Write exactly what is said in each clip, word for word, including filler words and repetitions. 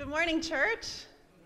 Good morning, church.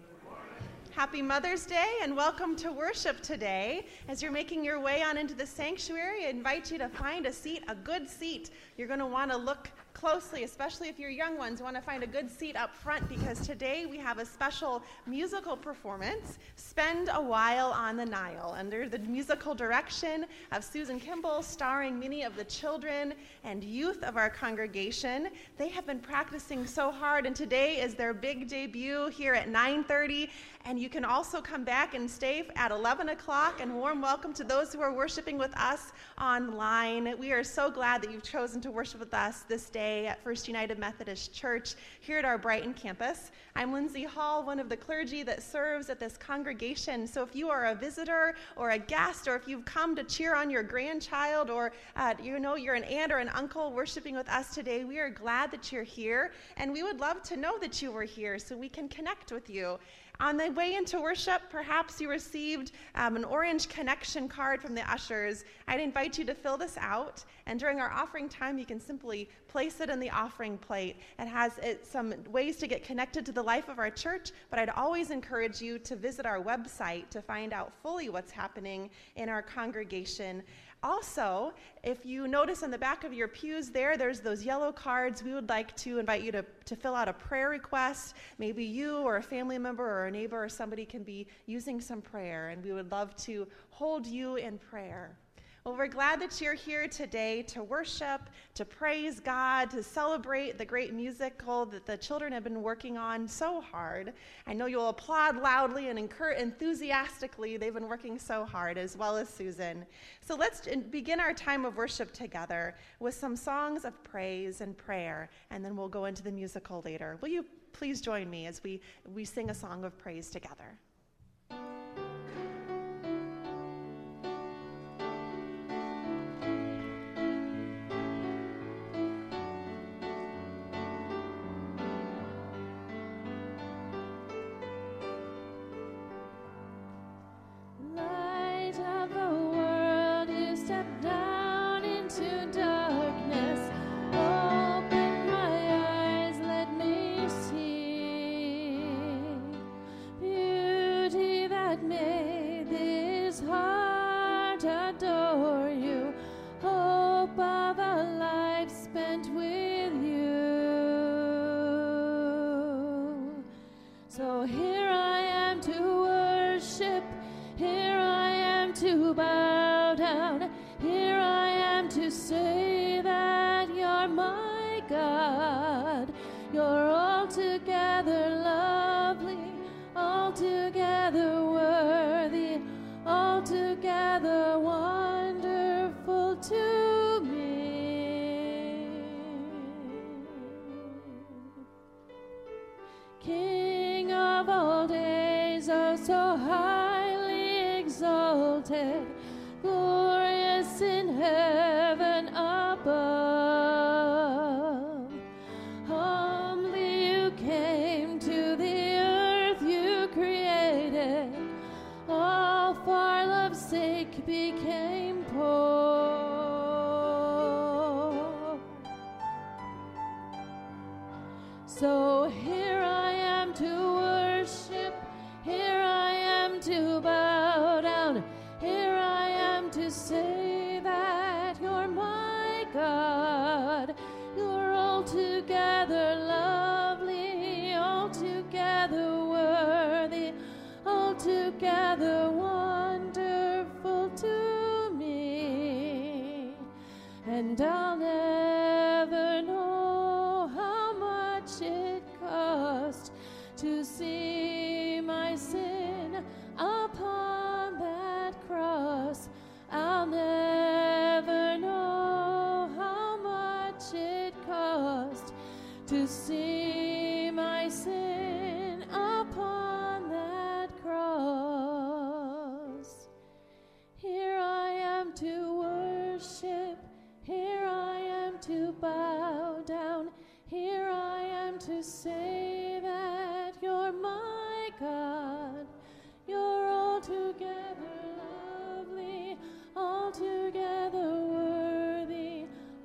Happy Mother's Day and welcome to worship today. As you're making your way on into the sanctuary, I invite you to find a seat, a good seat. You're going to want to look closely, especially if you're young ones, want to find a good seat up front because today we have a special musical performance, Spend a While on the Nile, under the musical direction of Susan Kimball, starring many of the children and youth of our congregation. They have been practicing so hard, and today is their big debut here at nine thirty, and you can also come back and stay at eleven o'clock, and warm welcome to those who are worshiping with us online. We are so glad that you've chosen to worship with us this day at First United Methodist Church here at our Brighton campus. I'm Lindsay Hall, one of the clergy that serves at this congregation. So if you are a visitor or a guest, or if you've come to cheer on your grandchild, or uh, you know you're an aunt or an uncle worshiping with us today, we are glad that you're here, and we would love to know that you were here so we can connect with you. On the way into worship, perhaps you received um, an orange connection card from the ushers. I'd invite you to fill this out, and during our offering time, you can simply place it in the offering plate. It has it, some ways to get connected to the life of our church, but I'd always encourage you to visit our website to find out fully what's happening in our congregation. Also, if you notice on the back of your pews there, there's those yellow cards. We would like to invite you to, to fill out a prayer request. Maybe you or a family member or a neighbor or somebody can be using some prayer, and we would love to hold you in prayer. Well, we're glad that you're here today to worship, to praise God, to celebrate the great musical that the children have been working on so hard. I know you'll applaud loudly and encourage enthusiastically. They've been working so hard, as well as Susan. So let's begin our time of worship together with some songs of praise and prayer, and then we'll go into the musical later. Will you please join me as we, we sing a song of praise together?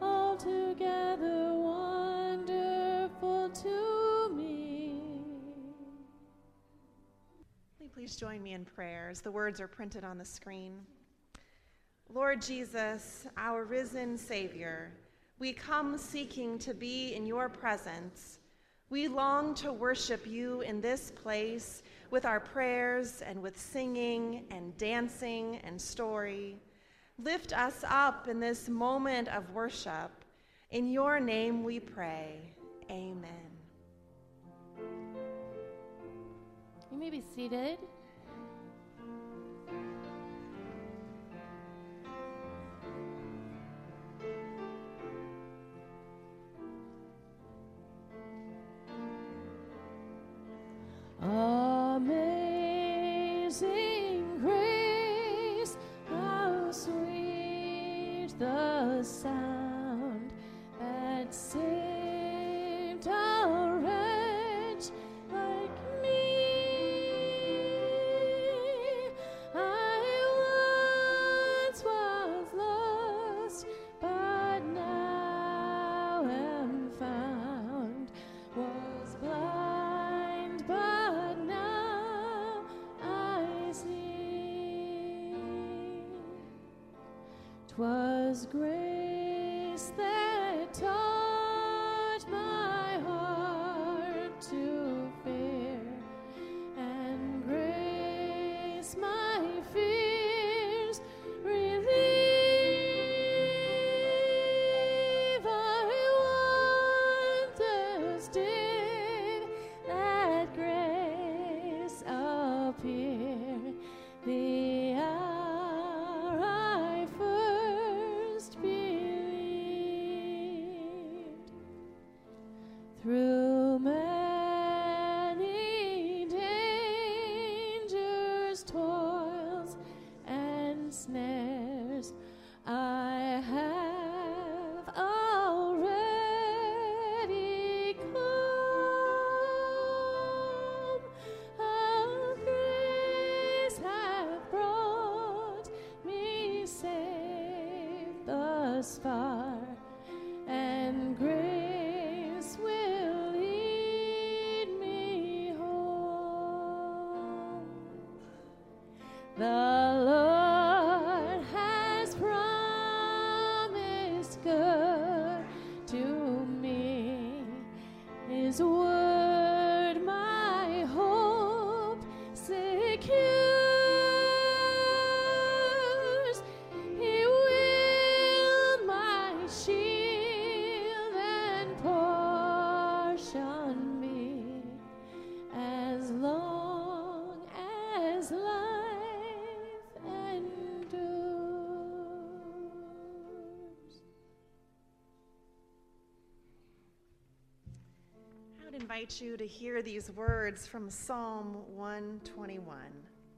Altogether wonderful to me. Please join me in prayers. The words are printed on the screen. Lord Jesus, our risen Savior, we come seeking to be in your presence. We long to worship you in this place with our prayers and with singing and dancing and story. Lift us up in this moment of worship. In your name we pray. Amen. You may be seated. Amazing grace, how sweet the sound that saved a wretch like me. I once was lost, but now am found, was blind, but now I see. 'Twas grace that taught my heart to fear, and grace my fears relieve. I wonders did that grace appear, the hour I first believed. Through many dangers, toils, and snares, I have already come. How grace hath brought me safe thus far, and grace will lead me home. The Lord has promised good to me. His word my hope secures. He will my shield and portion be, as long as life endures. I would invite you to hear these words from Psalm one twenty-one.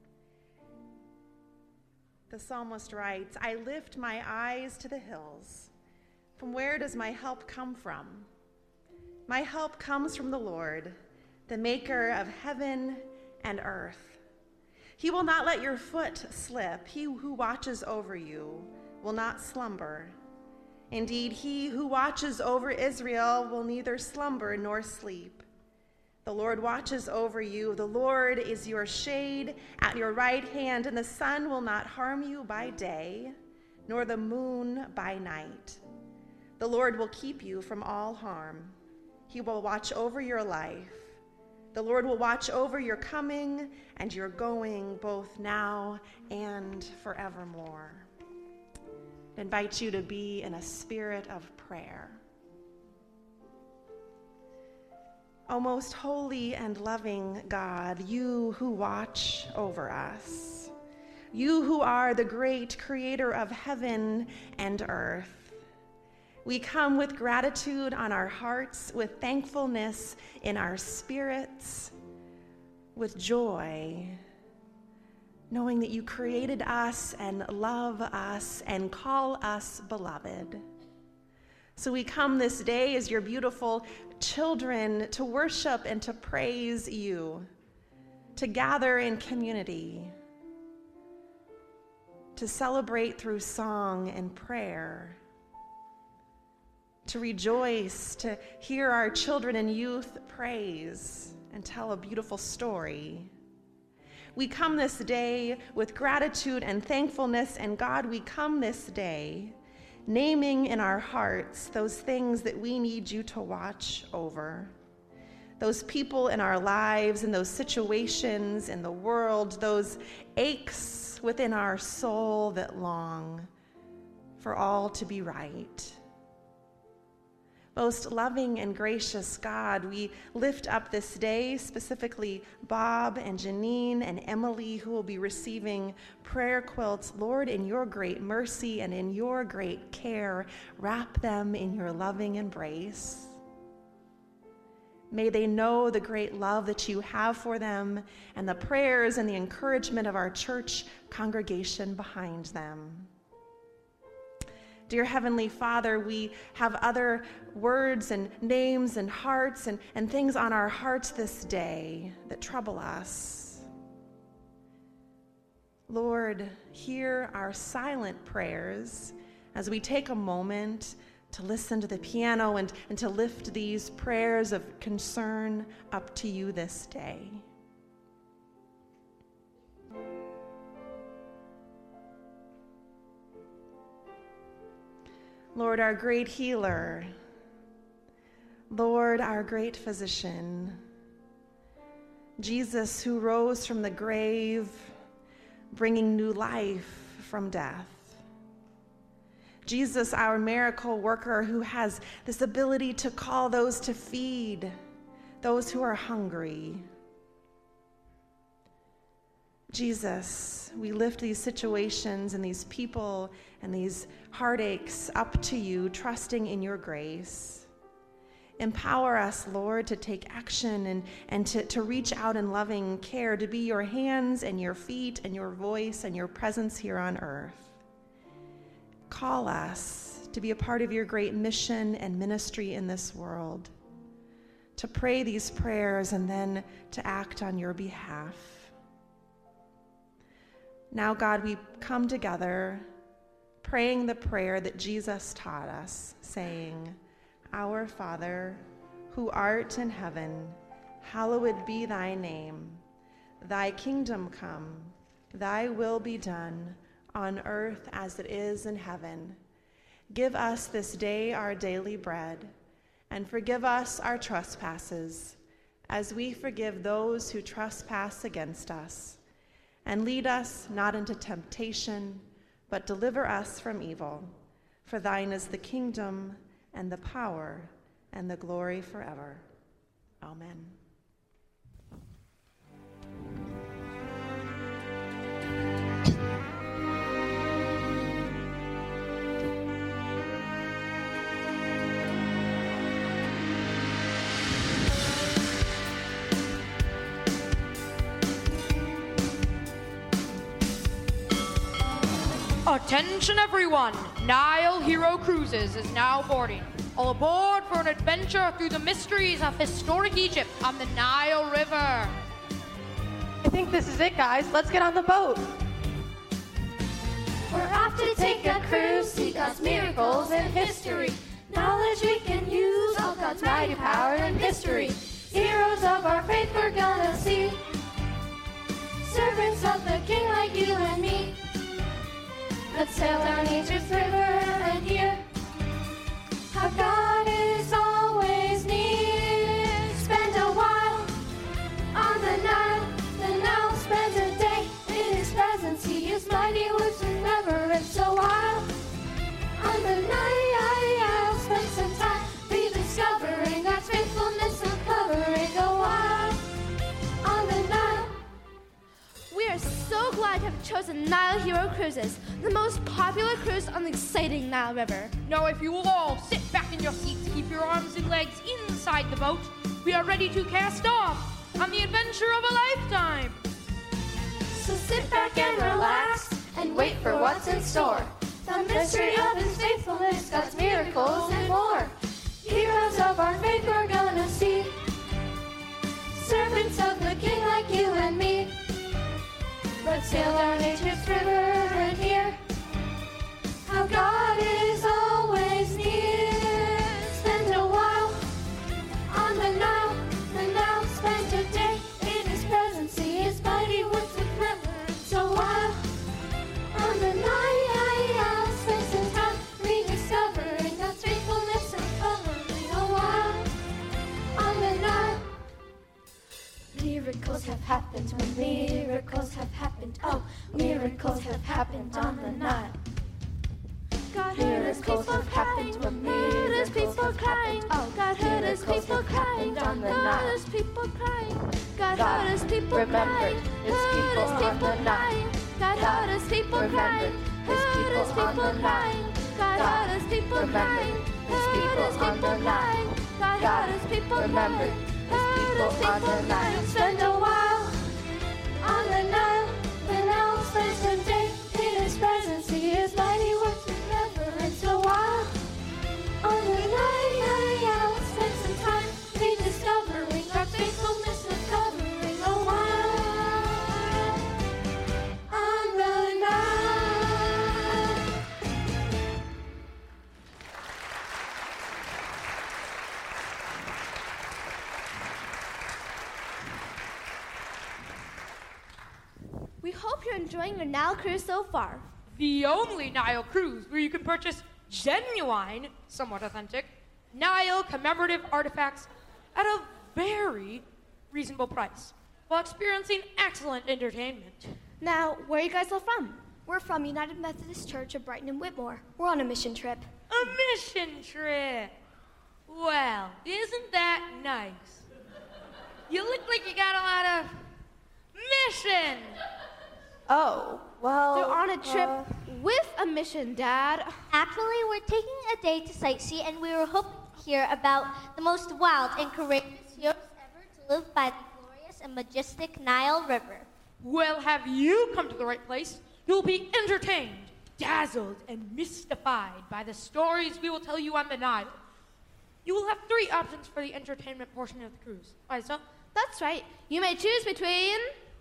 The psalmist writes, I lift my eyes to the hills. From where does my help come from? My help comes from the Lord, the maker of heaven and earth. He will not let your foot slip. He who watches over you will not slumber. Indeed, he who watches over Israel will neither slumber nor sleep. The Lord watches over you. The Lord is your shade at your right hand, and the sun will not harm you by day, nor the moon by night. The Lord will keep you from all harm. He will watch over your life. The Lord will watch over your coming and your going, both now and forevermore. I invite you to be in a spirit of prayer. O most holy and loving God, you who watch over us, you who are the great creator of heaven and earth, we come with gratitude on our hearts, with thankfulness in our spirits, with joy, knowing that you created us and love us and call us beloved. So we come this day as your beautiful children to worship and to praise you, to gather in community, to celebrate through song and prayer, to rejoice, to hear our children and youth praise and tell a beautiful story. We come this day with gratitude and thankfulness, and God, we come this day naming in our hearts those things that we need you to watch over. Those people in our lives, and those situations in the world, those aches within our soul that long for all to be right. Most loving and gracious God, we lift up this day, specifically Bob and Janine and Emily, who will be receiving prayer quilts. Lord, in your great mercy and in your great care, wrap them in your loving embrace. May they know the great love that you have for them and the prayers and the encouragement of our church congregation behind them. Dear Heavenly Father, we have other words and names and hearts and, and things on our hearts this day that trouble us. Lord, hear our silent prayers as we take a moment to listen to the piano and, and to lift these prayers of concern up to you this day. Lord, our great healer, Lord, our great physician, Jesus, who rose from the grave, bringing new life from death. Jesus, our miracle worker, who has this ability to call those to feed, those who are hungry. Jesus, we lift these situations and these people and these heartaches up to you, trusting in your grace. Empower us, Lord, to take action and, and to, to reach out in loving care, to be your hands and your feet and your voice and your presence here on earth. Call us to be a part of your great mission and ministry in this world, to pray these prayers and then to act on your behalf. Now, God, we come together praying the prayer that Jesus taught us, saying, Our Father, who art in heaven, hallowed be thy name. Thy kingdom come, thy will be done, on earth as it is in heaven. Give us this day our daily bread, and forgive us our trespasses, as we forgive those who trespass against us. And lead us not into temptation, but deliver us from evil. For thine is the kingdom, and the power, and the glory forever. Amen. Attention everyone, Nile Hero Cruises is now boarding. All aboard for an adventure through the mysteries of historic Egypt on the Nile River. I think this is it, guys. Let's get on the boat. We're off to take a cruise, see God's miracles and history. Knowledge we can use, all God's mighty power and history. Heroes of our faith we're gonna see. Servants of the King like you and me. Let's sail down Egypt's river and hear how God is always near. Spend a while on the Nile. The Nile spends a day in his presence. He is mighty, works and never ends. So while on the Nile, spend some time rediscovering God's faithfulness, uncovering a while on the Nile. We are so glad to have chosen Nile Hero Cruises, the most popular cruise on the exciting Nile River. Now if you will all sit back in your seats, keep your arms and legs inside the boat, we are ready to cast off on the adventure of a lifetime. So sit back and relax and wait for what's in store. The mystery of his faithfulness, God's miracles and more. Heroes of our faith we're gonna see. Servants of the King like you and me. Let's sail down Egypt's river and hear how God is always near. Spend a while on the Nile. The Nile spent a day in his presence. See his mighty works with Miracles have happened, miracles have happened, oh, miracles have happened on the Nile. God heard his people crying, heard his people crying, oh, God heard his people crying, heard his people crying, God heard his people crying, heard his people crying, God heard his people crying, heard his people crying, God heard his people crying, heard his people crying, God heard his people crying, heard his people crying. Spend a while on the Nile, the Nile spends a day in his presence, see his mighty works with reverence. A while on the Nile, spend some time rediscovering our faithfulness of covering. A while on the Nile. We hope you're enjoying your Nile cruise so far. The only Nile cruise where you can purchase genuine, somewhat authentic, Nile commemorative artifacts at a very reasonable price while experiencing excellent entertainment. Now, where are you guys all from? We're from United Methodist Church of Brighton and Whitmore. We're on a mission trip. A mission trip. Well, isn't that nice? You look like you got a lot of mission. Oh, well. They're on a trip uh, with a mission, Dad. Actually, we're taking a day to sightsee, and we were hoping to hear about the most wild and courageous heroes ever to live by the glorious and majestic Nile River. Well, have you come to the right place? You'll be entertained, dazzled, and mystified by the stories we will tell you on the Nile. You will have three options for the entertainment portion of the cruise. Liza? That's right. You may choose between...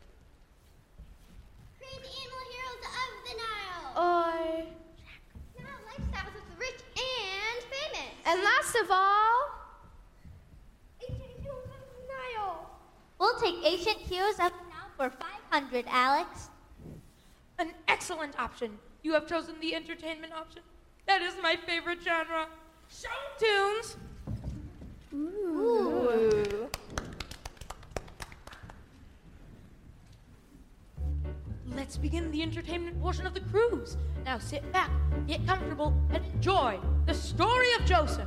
Crazy animal heroes of the Nile. Or... Nile lifestyles of the rich and famous. And last of all... Ancient heroes of the Nile. We'll take ancient heroes of the Nile for five hundred, Alex. An excellent option. You have chosen the entertainment option. That is my favorite genre. Show tunes. Ooh. Let's begin the entertainment portion of the cruise. Now sit back, get comfortable, and enjoy the story of Joseph.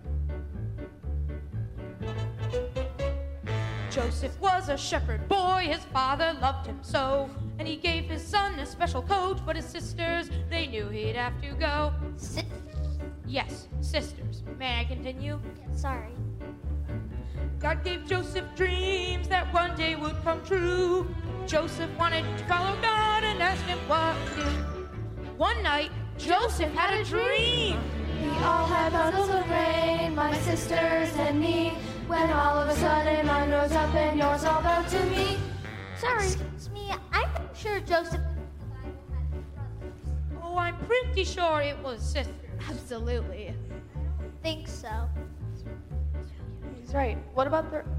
Joseph was a shepherd boy, his father loved him so, and he gave his son a special coat, but his sisters, they knew he'd have to go. Sisters? Yes, sisters. May I continue? Sorry. God gave Joseph dreams that one day would come true. Joseph wanted to follow God and asked him what to do. One night, Joseph had a dream. We all had bundles of grain, my sisters and me, when all of a sudden mine rose up and yours all bowed to me. Sorry. Excuse me, I'm pretty sure Joseph in the Bible had brothers. Oh, I'm pretty sure it was sisters. Absolutely. Think so. He's right. What about the...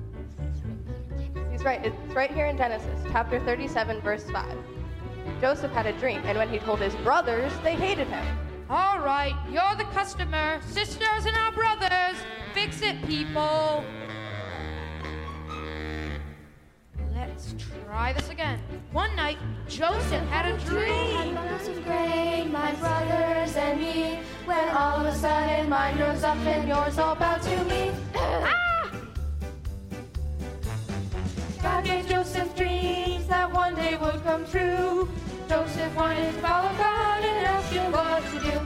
He's right. It's right here in Genesis, chapter thirty-seven, verse five. Joseph had a dream, and when he told his brothers, they hated him. All right, you're the customer. Sisters and our brothers. Fix it, people. Let's try this again. One night, Joseph had a dream. Bundles of grain, my brothers and me, when all of a sudden mine rose up and yours all bowed to me. Ah! God gave Joseph dreams that one day would come true. Joseph wanted to follow God and ask him what to do.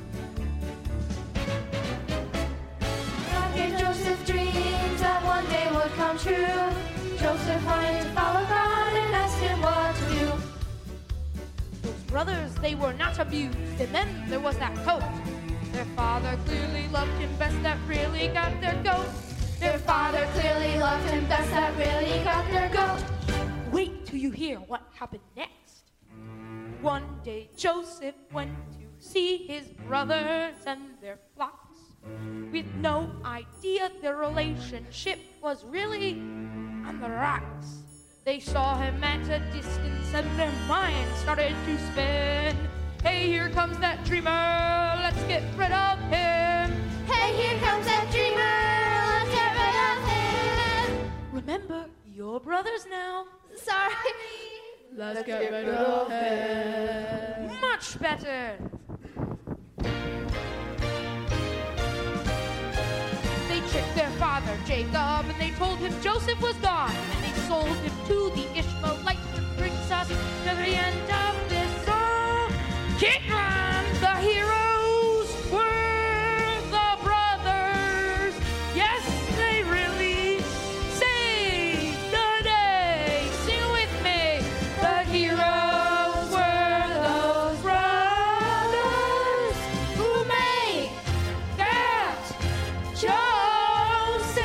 God gave Joseph dreams that one day would come true. Joseph wanted to follow God and ask him what to do. Those brothers, they were not abused. And then there was that coat. Their father clearly loved him best, that really got their goat. Their father clearly loved him best, that really got their goat. Wait till you hear what happened next. One day Joseph went to see his brothers and their flocks, with no idea their relationship was really on the rocks. They saw him at a distance and their minds started to spin. Hey, here comes that dreamer, let's get rid of him. Hey, here comes that dreamer, let's get rid of him. Remember, you're brothers now. Sorry. Let's get ready to head. Much better. They tricked their father, Jacob, and they told him Joseph was gone. And they sold him to the Ishmaelites, which brings us to the end of this song. Kidron, the heroes were the brothers. Yes, they really saved the day. Sing it with me. The heroes were those brothers who made that Joseph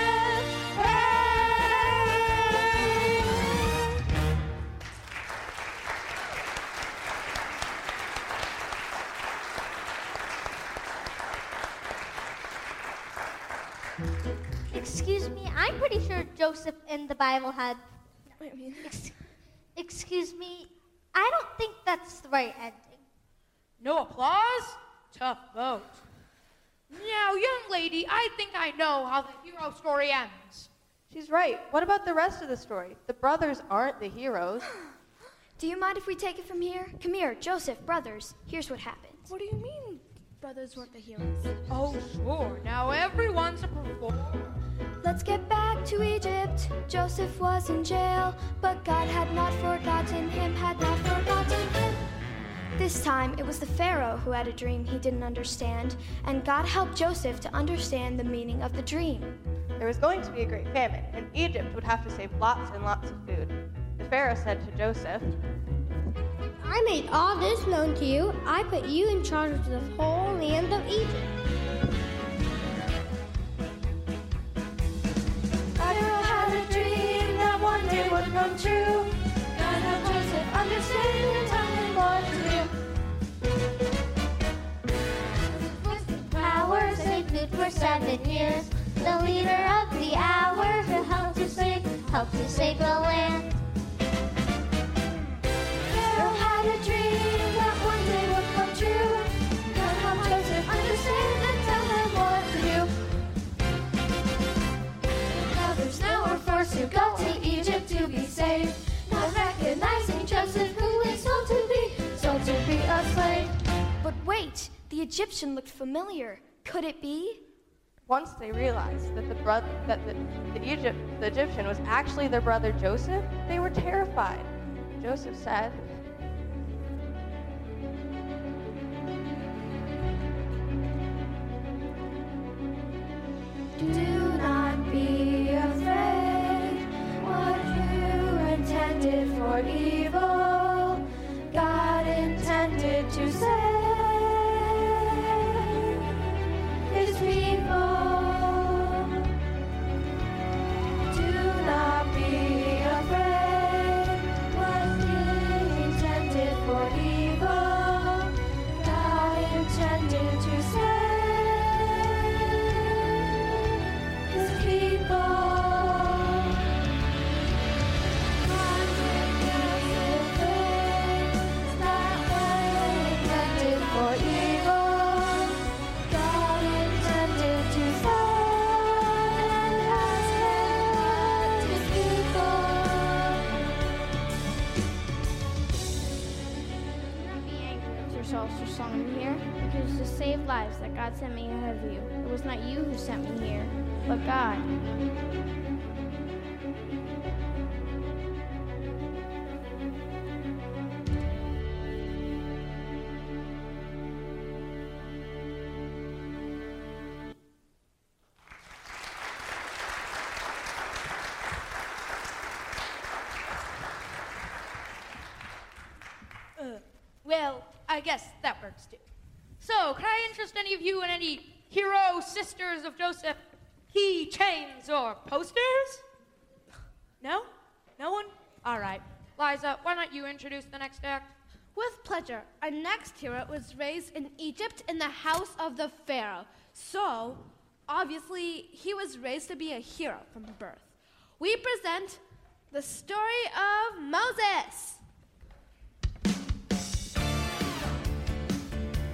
Excuse me, I'm pretty sure Joseph in the Bible had. Ex- excuse me, I don't think that's the right ending. No applause? Tough vote. Now, young lady, I think I know how the hero story ends. She's right. What about the rest of the story? The brothers aren't the heroes. Do you mind if we take it from here? Come here, Joseph, brothers. Here's what happened. What do you mean brothers weren't the heroes? Oh, sure. Now everyone's a performer. Let's get back to Egypt. Joseph was in jail, but God had not forgotten him, had not forgotten him. This time, it was the Pharaoh who had a dream he didn't understand, and God helped Joseph to understand the meaning of the dream. There was going to be a great famine, and Egypt would have to save lots and lots of food. The Pharaoh said to Joseph, I made all this known to you. I put you in charge of the whole land of Egypt. Pharaoh had a dream that one day would come true. God helped Joseph understand and tell him what to do. With power, saved food for seven years. The leader of the hour who helped to save, helped to save the land. Pharaoh had a dream that one day would come true. God helped Joseph understand and tell him what to do. The brothers now were forced to go to Egypt to be saved, not recognizing Joseph, who was sold to be, sold to be a slave. But wait, the Egyptian looked familiar. Could it be? once they realized that the brother that the, the Egypt the Egyptian was actually their brother Joseph, they were terrified. Joseph said, Do not be afraid. What you intended for evil, God intended to save His people. Do not be afraid. What you intended for evil, God intended to save His people. God intended for evil. God intended to save His people. Do not be angry with yourselves for summoning me here, because it's to save lives that God sent me ahead of you. It was not you who sent me here, but God. Uh, well, I guess that works too. So, can I interest any of you in any hero sisters of Joseph key chains or posters? No? No one? All right. Liza, why don't you introduce the next act? With pleasure. Our next hero was raised in Egypt in the house of the Pharaoh. So, obviously, he was raised to be a hero from birth. We present the story of Moses.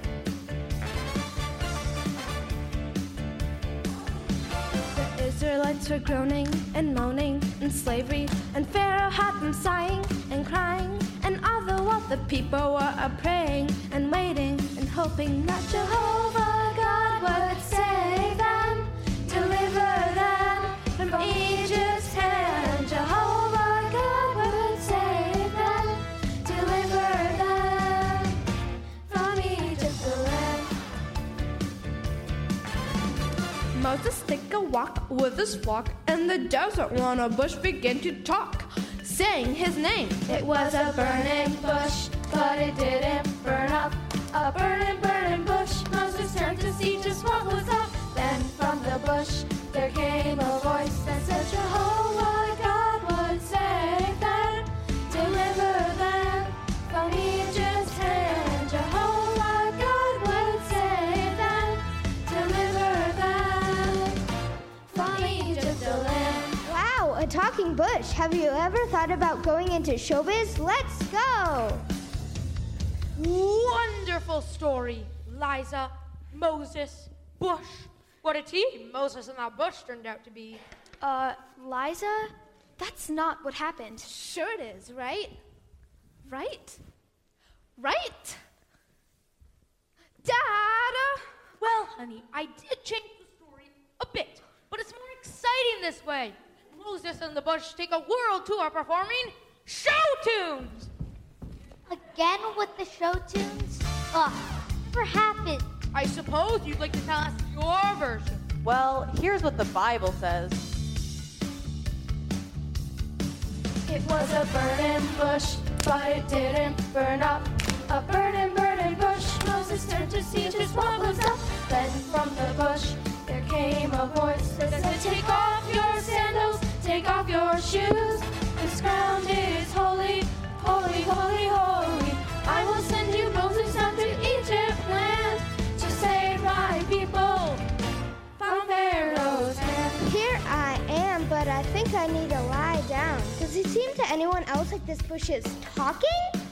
The Israelites Israelites were groaning and moaning in slavery, and Pharaoh had them sighing and crying, and all the while the people were a praying and waiting and hoping that Jehovah God would save them, deliver them from Egypt's hand. Jehovah God would save them, deliver them from Egypt's land. Moses took a walk with his flock, and the desert on a bush began to talk, saying his name. It was a burning bush, but it didn't burn up. A burning, burning bush. Moses turned to see just what was up. Then from the bush there came a voice that said, Jehovah God would save them, deliver them from Egypt's hand. Jehovah God would save them, deliver them from Egypt's land. Wow, a talking bush. Have you ever thought about going into showbiz? Let's go! Wonderful story, Liza, Moses, Bush. What a team Moses and that bush turned out to be. Uh, Liza? That's not what happened. Sure it is, right? Right? Right? Dada! Well, honey, I did change the story a bit, but it's more exciting this way. Moses and the bush take a world tour performing show tunes. Again with the show tunes? Ugh, never happened. I suppose you'd like to tell us your version. Well, here's what the Bible says. It was a burning bush, but it didn't burn up. A burning, burning bush. Moses turned to see just what was up. Then from the bush there came a voice that said, take off your sandals, take off your shoes. This ground is holy, holy, holy, holy. I will send you Moses down to Egypt land to save my people from Pharaoh's hand. Here I am, but I think I need to lie down. Does it seem to anyone else like this bush is talking?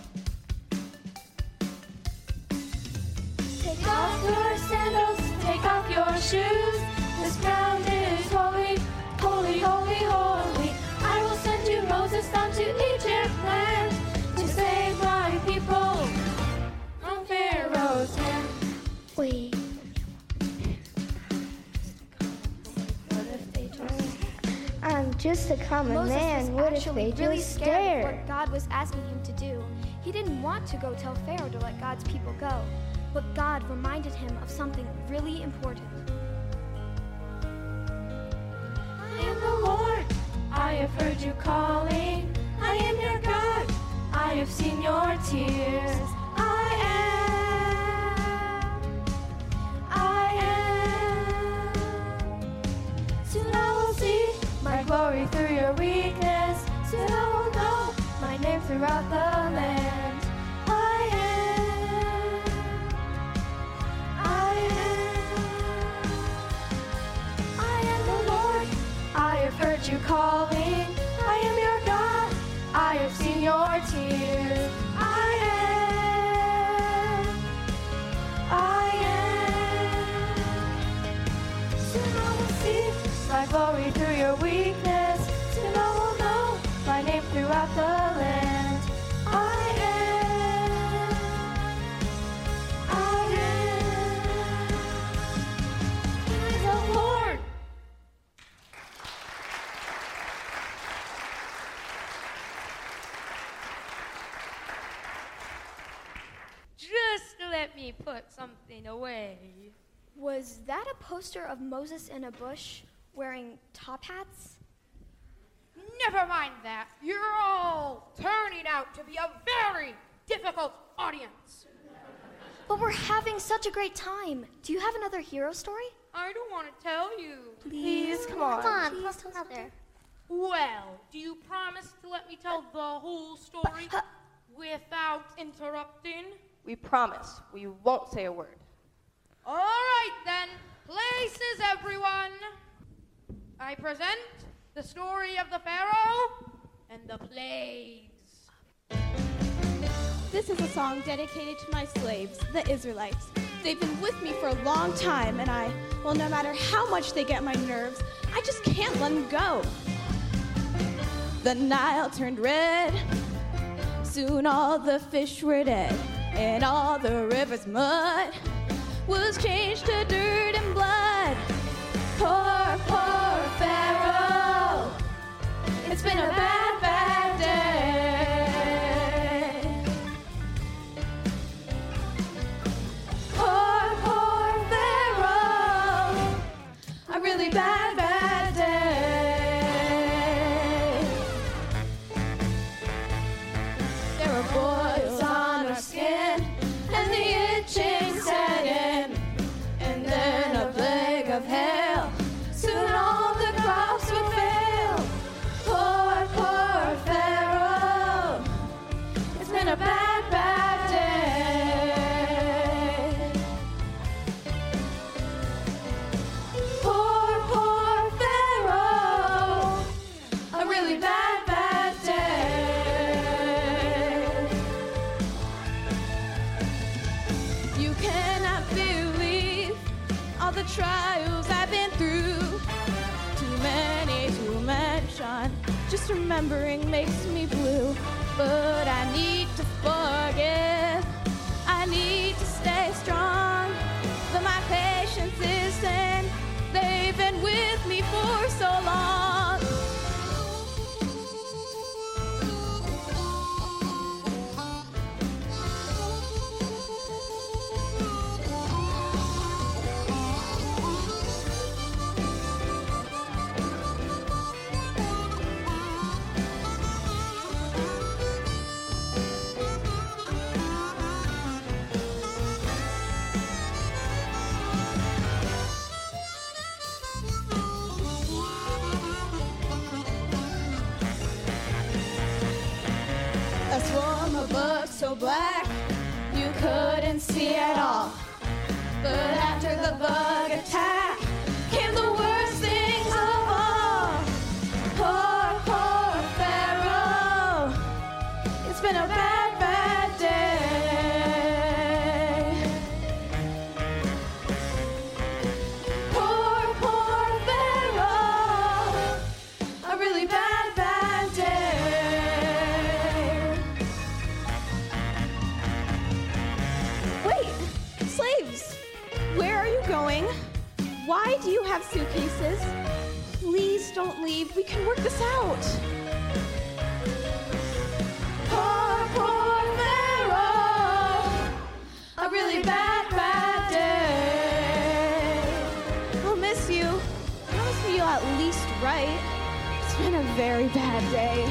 Take off your sandals, take off your shoes. This ground is holy, holy, holy, holy. I will send you Moses down to Egypt land to save my people from Pharaoh's hand. Wait. What if they just... I'm just a common Moses man. was What if actually they really just scared of stared? what God was asking him to do. He didn't want to go tell Pharaoh to let God's people go, but God reminded him of something really important. I am the Lord, I have heard you calling. I am your God, I have seen your tears. I am, I am. Soon I will see my glory through your weakness. Soon I will know my name throughout the land. I am, I am. I am the Lord, I have heard you calling. I am your God, I have seen your tears. I am, I am. Soon I will see my glory through your weakness. Soon I will know my name throughout the land. I am, I am. I am the Lord. Just let me put something away. Was that a poster of Moses in a bush wearing top hats? Never mind that. You're all turning out to be a very difficult audience. But we're having such a great time. Do you have another hero story? I don't want to tell you. Please, come on. Come on, tell us another. Well, do you promise to let me tell the whole story without interrupting? We promise we won't say a word. All right, then. Places, everyone. I present the story of the Pharaoh and the plagues. This is a song dedicated to my slaves, the Israelites. They've been with me for a long time, and I, well, no matter how much they get my nerves, I just can't let him go. The Nile turned red. Soon all the fish were dead, and all the river's mud was changed to dirt and blood. Poor, poor Pharaoh. It's been a bad, bad day. Poor, poor Pharaoh. A really bad, bad day. There were boils on our skin, and the itching set in, and then a plague of hail. Soon all the crops would fail. Poor, poor Pharaoh. It's been a bad, bad day. Poor, poor Pharaoh. A really bad, bad day. You cannot believe all the trials I've been through. Too many to mention. Just remembering makes me blue. But I need to forgive. I need to stay strong. But my patience is thin. They've been with me for so long. A swarm of bugs so black you couldn't see at all. But after the bug attack came the worst things of all. Poor, poor Pharaoh. It's been a bad, bad day. Poor, poor Pharaoh. A really bad, bad day. Wait, slaves, where are you going? Why do you have suitcases? Please don't leave. We can work this out. Poor, poor Pharaoh. A really bad, bad day. We'll miss you. Promise me you'll at least write. It's been a very bad day.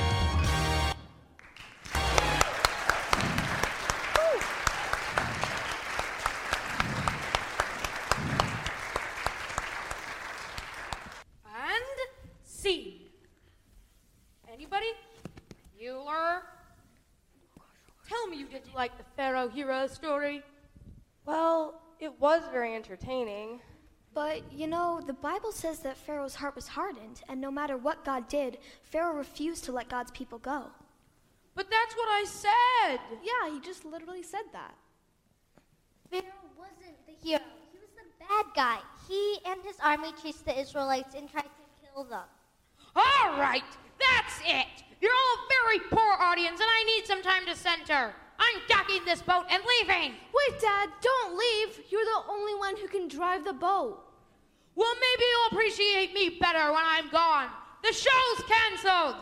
And scene. Anybody? Bueller? Tell me you didn't like the Pharaoh hero story. Well, it was very entertaining. But, you know, the Bible says that Pharaoh's heart was hardened, and no matter what God did, Pharaoh refused to let God's people go. But that's what I said. Yeah, he just literally said that. Pharaoh wasn't the hero. He was the bad guy. He and his army chased the Israelites and tried to kill them. All right, that's it. You're all a very poor audience, and I need some time to center. I'm docking this boat and leaving. Wait, Dad, don't leave. You're the only one who can drive the boat. Well, maybe you'll appreciate me better when I'm gone. The show's canceled.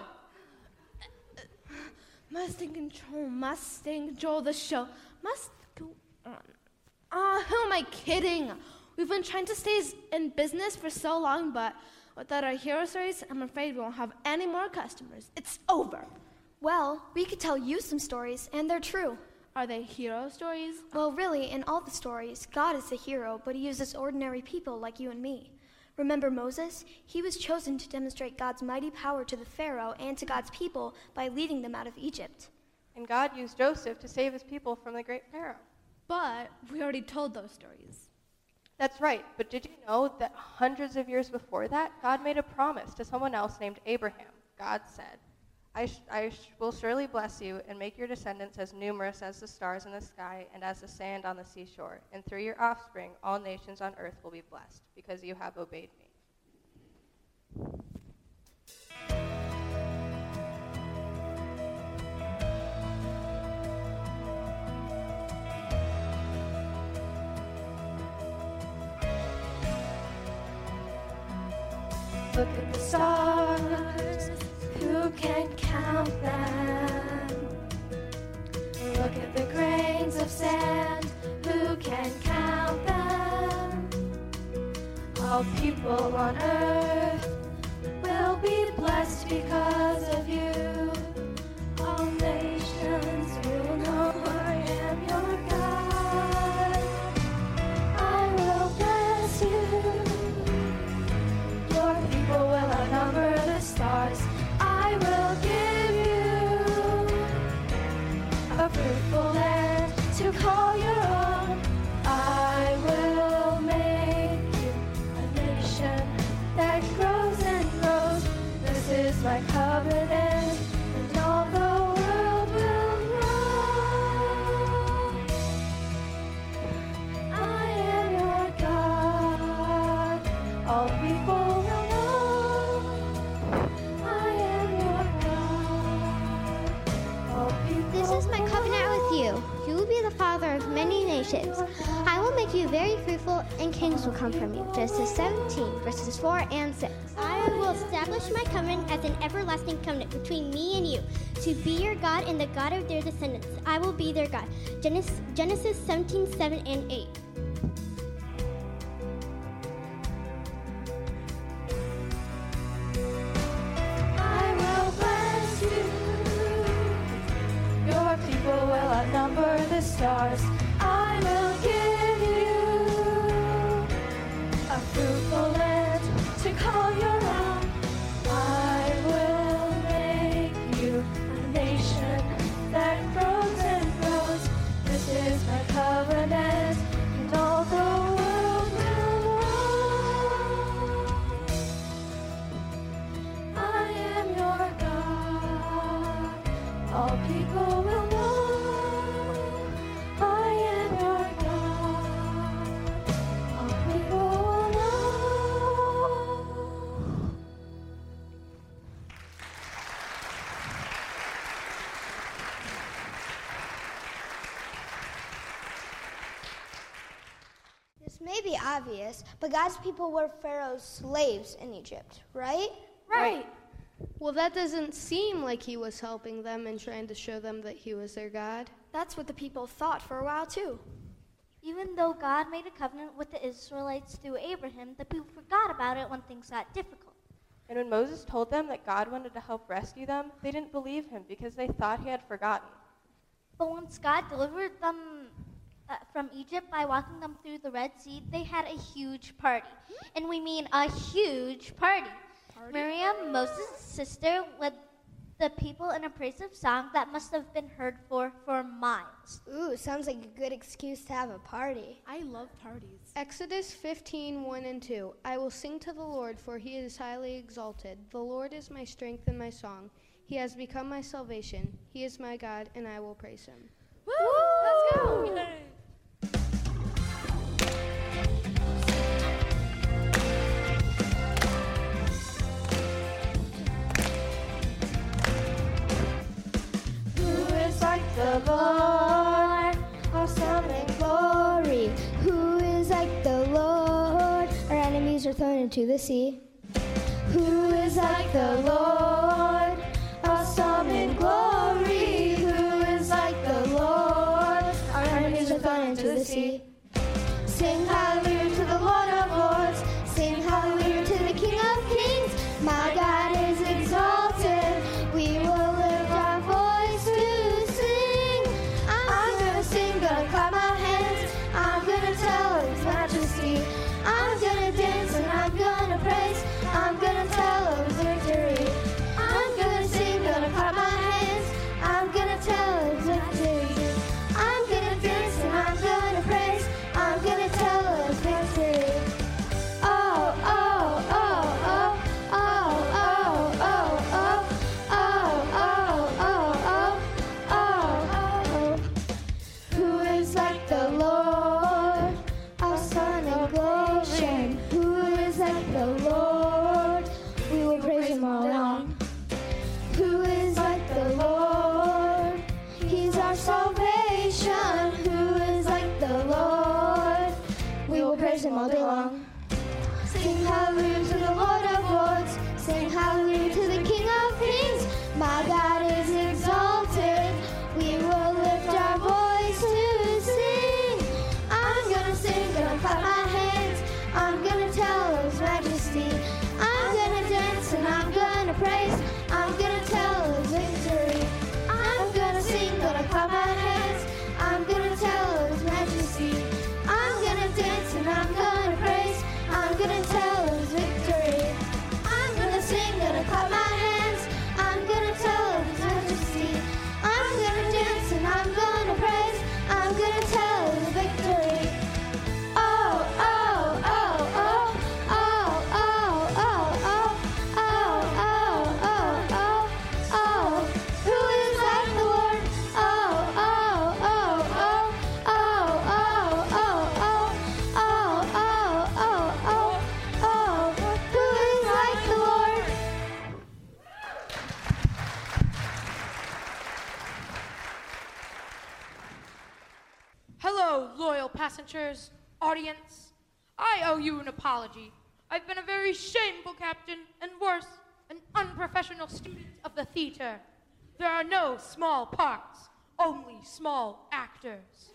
Must control, must control the show. Must go on. Ah, who am I kidding? We've been trying to stay in business for so long, but without our hero stories, I'm afraid we won't have any more customers. It's over. Well, we could tell you some stories, and they're true. Are they hero stories? Well, really, in all the stories, God is the hero, but he uses ordinary people like you and me. Remember Moses? He was chosen to demonstrate God's mighty power to the Pharaoh and to God's people by leading them out of Egypt. And God used Joseph to save his people from the great Pharaoh. But we already told those stories. That's right, but did you know that hundreds of years before that, God made a promise to someone else named Abraham? God said, I, sh- I sh- will surely bless you and make your descendants as numerous as the stars in the sky and as the sand on the seashore. And through your offspring, all nations on earth will be blessed, because you have obeyed me. Look at the stars, who can count them? Look at the grains of sand, who can count them? All people on earth will be blessed because of you. All nations will know I am your God. I will bless you. Your people will outnumber the stars. I will give you a fruitful land to call your own. I will make you a nation that grows and grows. This is my covenant, and all the world will know. I am your God. All people will know. I am your God. All people This is my covenant with you. You will be the father of many nations. I will make you very fruitful, and kings will come from you. Genesis seventeen, verses four and six. I will establish my covenant as an everlasting covenant between me and you, to be your God and the God of their descendants. I will be their God. Genesis, Genesis seventeen, seven and eight. I will bless you. Your people will outnumber the stars. I will give you a fruitful land to call your own. I will make you a nation that grows and grows. This is my covenant, and all the world will know. I am your God. All people will know. I am your God. All people will know. This may be obvious, but God's people were Pharaoh's slaves in Egypt, right? Right. Well, that doesn't seem like he was helping them and trying to show them that he was their God. That's what the people thought for a while, too. Even though God made a covenant with the Israelites through Abraham, the people forgot about it when things got difficult. And when Moses told them that God wanted to help rescue them, they didn't believe him because they thought he had forgotten. But once God delivered them uh, from Egypt by walking them through the Red Sea, they had a huge party. And we mean a huge party. party? Miriam, Moses' sister, led the people in a praise song that must have been heard for for miles. Ooh, sounds like a good excuse to have a party. I love parties. Exodus fifteen, one and two. I will sing to the Lord, for he is highly exalted. The Lord is my strength and my song. He has become my salvation. He is my God, and I will praise him. Woo! Let's go! Yay. The Lord, awesome in glory. Who is like the Lord? Our enemies are thrown into the sea. Who is like the Lord, awesome in glory? Who is like the Lord? Our enemies are thrown into the sea. Sing hallelujah to the Lord of Lords. Sing hallelujah to the King of Kings. My God is exalted. We will lift our voice to sing. I'm gonna sing, gonna clap my hands. I'm gonna tell of His majesty. I'm gonna dance and I'm gonna praise. I'm gonna tell of His victory. My God is exalted. We will lift our voice to sing. I'm gonna sing, gonna clap my hands. I'm gonna tell of His majesty. I'm gonna dance and I'm gonna praise. I'm gonna tell of His victory. I'm gonna sing, gonna clap my hands. I'm gonna tell of His majesty. I'm gonna dance and I'm gonna praise. I'm gonna tell of His victory. I'm gonna sing, gonna clap my hands. I'm gonna tell of His majesty. I'm gonna dance and I'm gonna praise. I'm gonna tell of His victory. Oh, oh, oh, oh, oh, oh, oh, oh, oh, oh, oh, oh, oh. Who is like the Lord? Oh, oh, oh, oh, oh, oh, oh, oh, oh, oh, oh, oh, oh. Who is like the Lord? Hello, loyal passengers, audience. I owe you an apology. I've been a very shameful captain, and worse, an unprofessional student of the theater. There are no small parts, only small actors.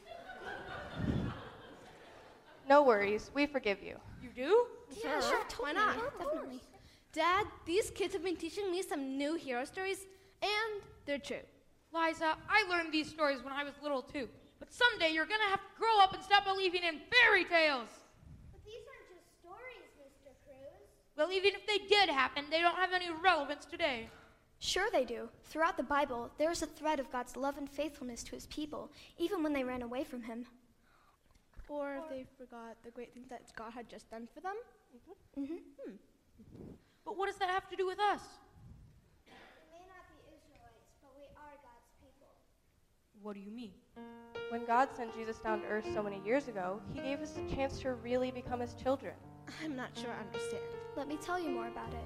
No worries, we forgive you. You do? Yeah, sure. Why not? Definitely. Dad, these kids have been teaching me some new hero stories, and they're true. Liza, I learned these stories when I was little too. But someday you're gonna have to grow up and stop believing in fairy tales. But these aren't just stories, Mister Cruz. Well, even if they did happen, they don't have any relevance today. Sure they do. Throughout the Bible, there is a thread of God's love and faithfulness to His people, even when they ran away from Him. Or they forgot the great things that God had just done for them. Mm-hmm. Hmm. But what does that have to do with us? We may not be Israelites, but we are God's people. What do you mean? When God sent Jesus down to earth so many years ago, He gave us a chance to really become His children. I'm not sure I understand. Let me tell you more about it.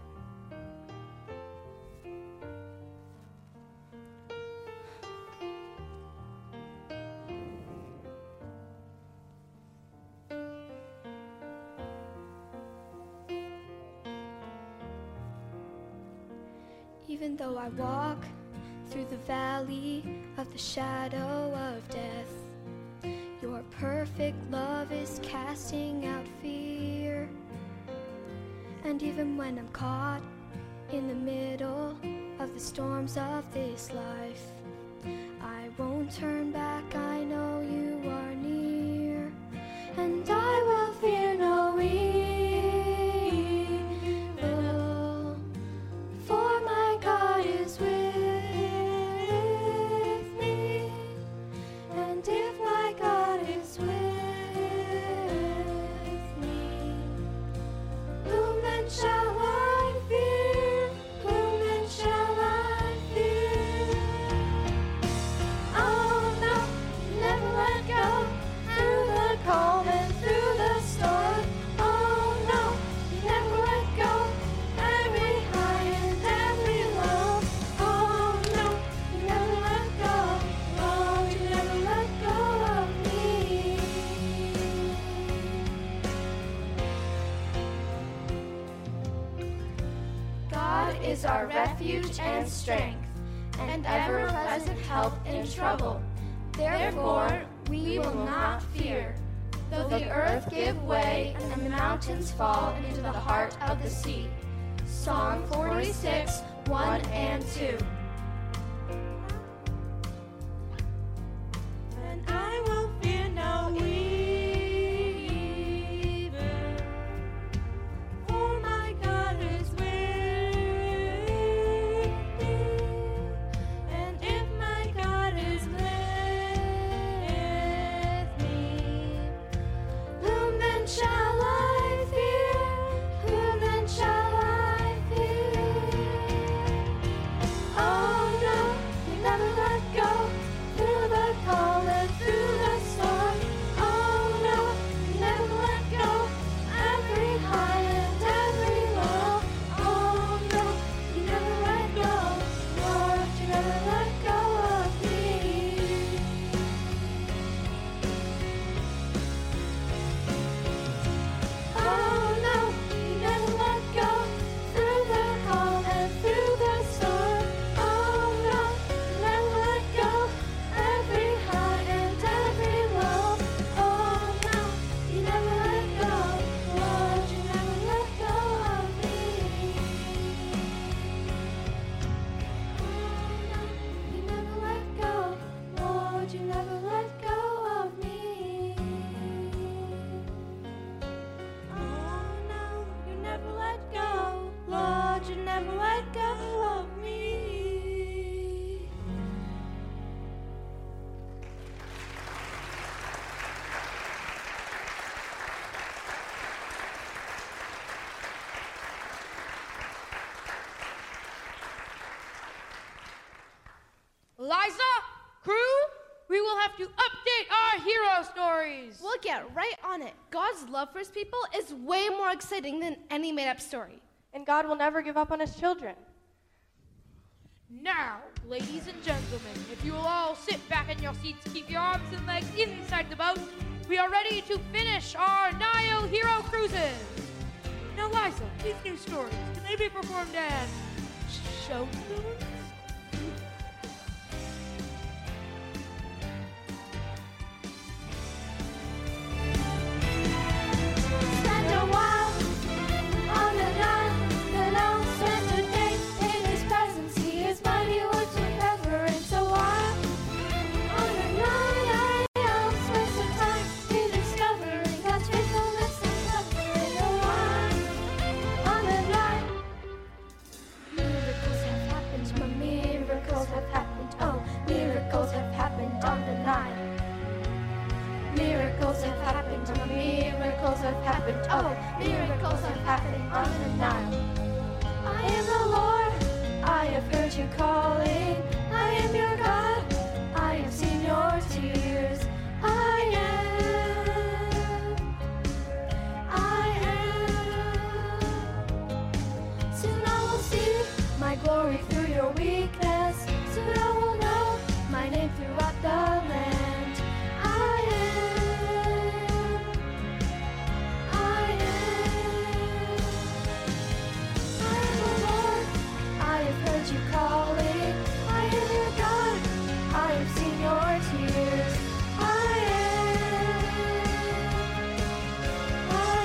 Even though I walk through the valley of the shadow of death, your perfect love is casting out fear. And even when I'm caught in the middle of the storms of this life, I won't turn back, I know you are near. And I will fear no evil, for my God is with me. And if my God is with me, whom then shall I fear? Whom then shall I fear? Oh no, never let go. Through the calm and through the storm. Oh no, you never let go. Every high and every low. Oh no, you never let go. Oh, you never let go of me. God is our refuge and strength, and ever-present help in trouble. Therefore, we will not fear, though the earth give way and the mountains fall into the heart of the sea. Psalm forty-six, one and two. And I will fear no evil, for my God is with me. And if my God is with me, whom then shall I fear? Whom then shall I fear? Oh Eliza, crew, we will have to update our hero stories. We'll get right on it. God's love for his people is way more exciting than any made-up story. And God will never give up on his children. Now, ladies and gentlemen, if you will all sit back in your seats, keep your arms and legs inside the boat, we are ready to finish our Nile Hero Cruises. Now, Liza, these new stories, can they be performed as show tunes? Spend a while on the Nile, then I'll spend a day in his presence. He is mighty, words with reverence. A while on the Nile, I'll spend some time rediscovering God's faithfulness and covering. A while on the Nile. Miracles have happened, but miracles have happened. Oh, miracles have happened on the Nile. Miracles have happened, oh, miracles have happened, oh, miracles have happened on the Nile. I am the Lord, I have heard you calling. I am your God, I have seen your tears. I am, I am. Soon I will see my glory through your weakness. Soon I will know my name throughout the land. You calling, I am your God, I have seen your tears. I am, I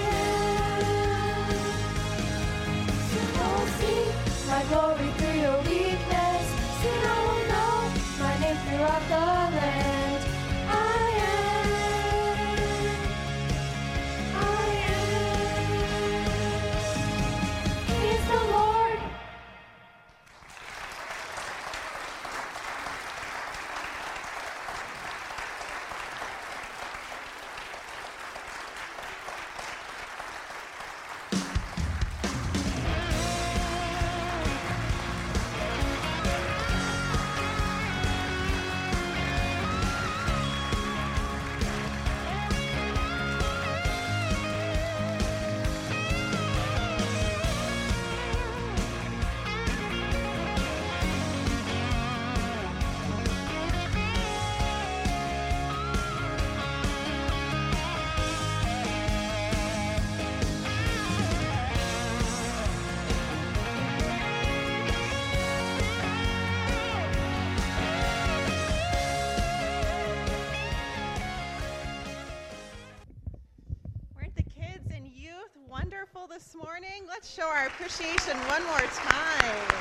am. Soon I will see my glory through your weakness. Soon I will know my name throughout the land. I am, I am. He is the Lord. This morning. Let's show our appreciation one more time.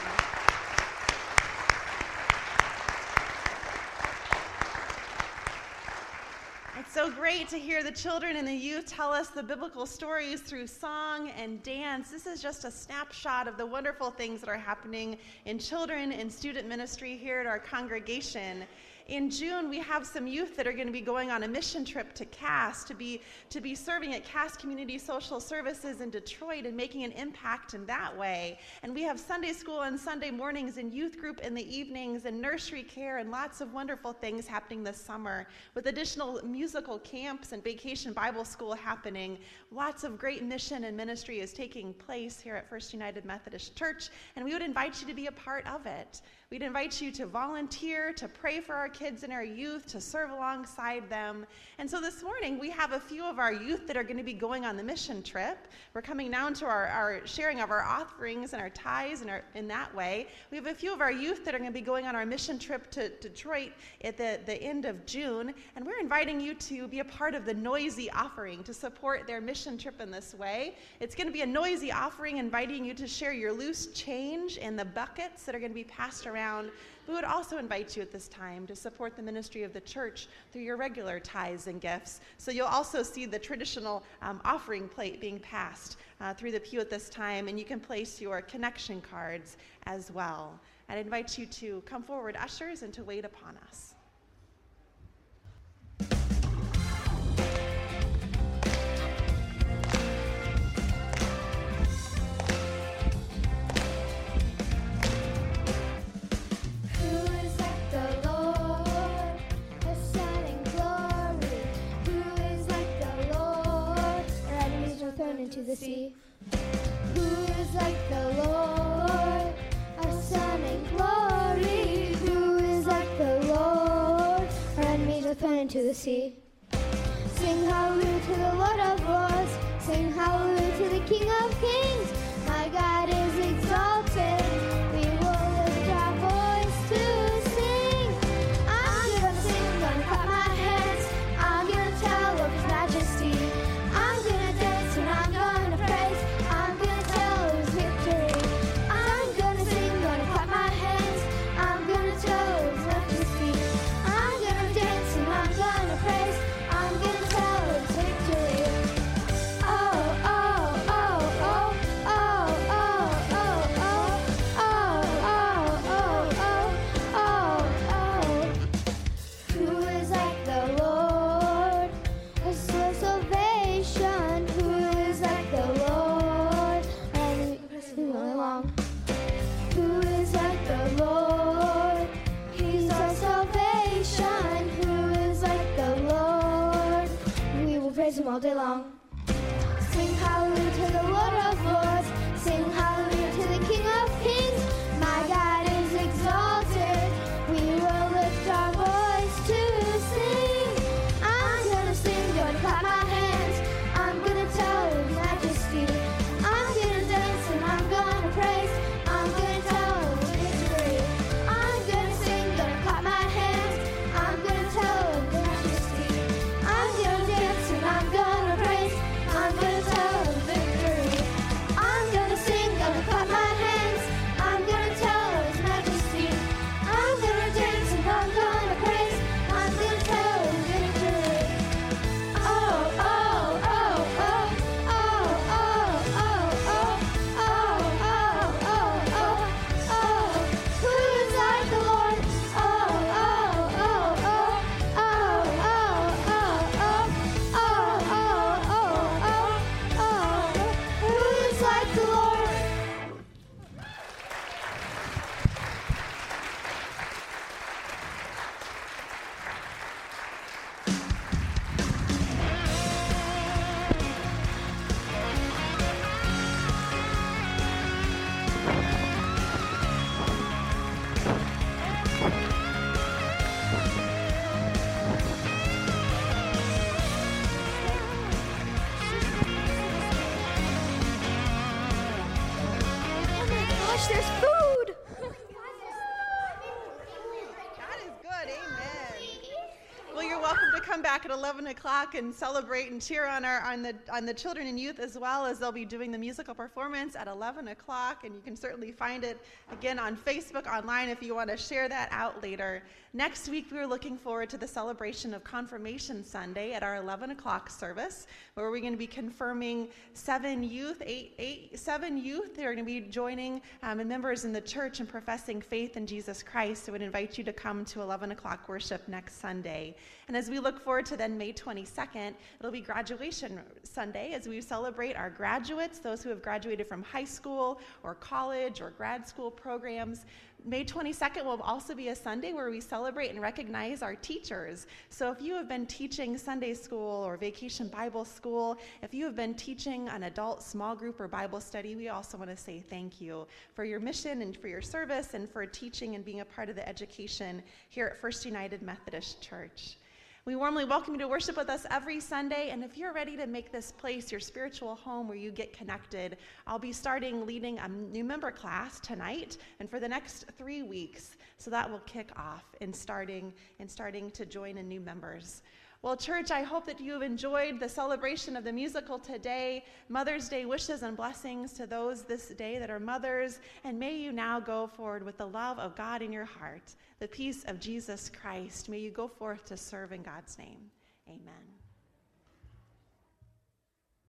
It's so great to hear the children and the youth tell us the biblical stories through song and dance. This is just a snapshot of the wonderful things that are happening in children and student ministry here at our congregation. In June, we have some youth that are going to be going on a mission trip to Cass to be to be serving at Cass Community Social Services in Detroit and making an impact in that way. And we have Sunday school on Sunday mornings and youth group in the evenings and nursery care and lots of wonderful things happening this summer with additional musical camps and vacation Bible school happening. Lots of great mission and ministry is taking place here at First United Methodist Church, and we would invite you to be a part of it. We'd invite you to volunteer, to pray for our kids and our youth, to serve alongside them. And so this morning, we have a few of our youth that are going to be going on the mission trip. We're coming down to our, our sharing of our offerings and our tithes and our, in that way. We have a few of our youth that are going to be going on our mission trip to Detroit at the, the end of June. And we're inviting you to be a part of the Noisy Offering to support their mission trip in this way. It's going to be a noisy offering, inviting you to share your loose change in the buckets that are going to be passed around. We would also invite you at this time to support the ministry of the church through your regular tithes and gifts. So you'll also see the traditional um, offering plate being passed uh, through the pew at this time, and you can place your connection cards as well. I'd invite you to come forward, ushers, and to wait upon us. Who is like the Lord? the sea. Who is like the Lord, our sun and glory? Who is like the Lord, our enemies are thrown into the sea. Sing hallelujah to the Lord of lords. Sing hallelujah to the King of kings. My God is exalted. We will lift our voice to sing. I'm gonna sing, I'm gonna clap my hands. I'm gonna tell of his majesty. I'm gonna dance and I'm gonna praise. I'm gonna tell of his victory. I'm gonna sing, gonna clap my hands. I'm gonna tell of his majesty. I'm gonna dance and I'm gonna praise. I'm gonna tell of his victory. Oh, oh, oh, oh, oh, oh, oh, oh, oh, oh, oh, oh. Who is like the Lord, a source of salvation? Who is like the Lord? And we press him along. Who is like the Lord? He's our salvation. Who is like the Lord? We will praise him all day long. Sing hallelujah to the Lord of lords. Sing hallelujah to the King of kings. My God is exalted. We will lift our voice to sing. I'm gonna sing, gonna clap my hands. I'm gonna tell of his majesty. I'm gonna dance and I'm gonna praise. I'm gonna tell of his victory. I'm gonna sing, gonna clap my hands. I'm gonna tell of his majesty. I'm gonna dance and I'm gonna praise. I'm gonna tell of victory. I'm gonna sing, gonna clap my hands. I'm gonna tell of his majesty. I'm gonna dance and I'm gonna praise. I'm gonna tell of victory. Oh, oh, oh, oh, oh, oh, oh, oh, oh, oh, oh, oh. Who is like the Lord? Oh, oh, oh, oh, oh, oh, oh, oh, oh, oh, oh, oh. Who is like the Lord? Oh my gosh, there's food! God is good, amen. Well, you're welcome to come back at eleven o'clock and celebrate and cheer on our on the on the children and youth, as well as they'll be doing the musical performance at eleven o'clock, and you can certainly find it again on Facebook, online, if you want to share that out later. Next week, we are looking forward to the celebration of Confirmation Sunday at our eleven o'clock service, where we're going to be confirming seven youth, eight, eight, seven youth that are going to be joining um, and members in the church and professing faith in Jesus Christ. So I would invite you to come to eleven o'clock worship next Sunday. And as we look forward to then May twenty-second, it'll be graduation Sunday as we celebrate our graduates, those who have graduated from high school or college or grad school programs. May twenty-second will also be a Sunday where we celebrate and recognize our teachers. So if you have been teaching Sunday school or Vacation Bible School, if you have been teaching an adult small group or Bible study, we also want to say thank you for your mission and for your service and for teaching and being a part of the education here at First United Methodist Church. We warmly welcome you to worship with us every Sunday, and if you're ready to make this place your spiritual home where you get connected, I'll be starting leading a new member class tonight and for the next three weeks. So that will kick off in starting and starting to join in new members. Well, church, I hope that you have enjoyed the celebration of the musical today. Mother's Day wishes and blessings to those this day that are mothers, and may you now go forward with the love of God in your heart, the peace of Jesus Christ. May you go forth to serve in God's name. Amen.